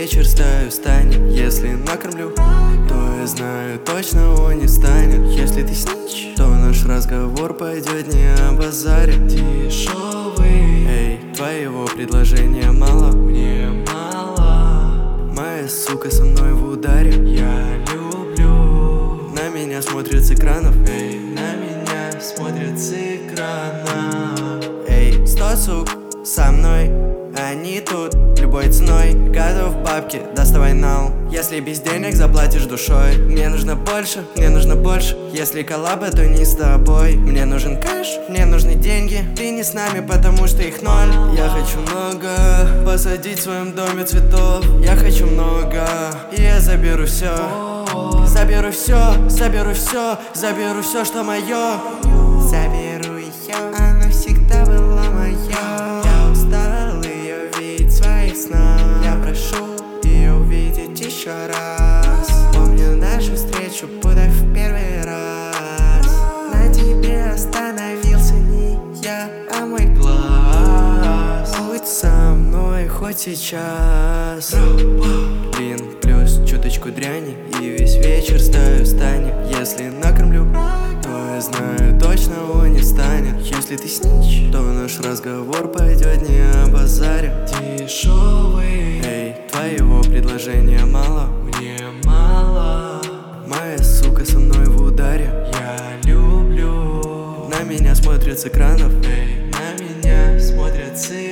вечер стаю станет. Если накормлю, то я знаю, точно он не станет. Если ты снич, то наш разговор пойдет не о базаре. Дешевый, эй, твоего предложения мало, мне мало. Моя сука со мной в ударе, я люблю. На меня смотрят с экранов, эй, на меня смотрят с экрана. Эй, 100 сук со мной, они тут любой ценой. Готов бабки, доставай нал. Если без денег заплатишь душой. Мне нужно больше, мне нужно больше. Если коллаба, то не с тобой. Мне нужен кэш, мне нужны деньги. Ты не с нами, потому что их ноль. Я хочу много посадить в своем доме цветов. Я хочу много, и я заберу все. Заберу все, заберу все, заберу все, что мое. Заберу ее, она всегда была моя. Я устал ее видеть в своих снах. Я прошу ее увидеть еще раз. Помню нашу встречу, будто в первый раз. На тебе остановился не я, а мой глаз. Будь со мной хоть сейчас. Блин, плюс чуточку дряни, и весь вечер стаю станет. Если накормлю, то я знаю, точно он не станет. Если ты снич, то наш разговор пойдет не о базаре. Дешевый, эй, твоего предложения мало, мне мало. Моя сука со мной в ударе, я люблю. На меня смотрят с экранов, эй, на меня смотрят с экранов.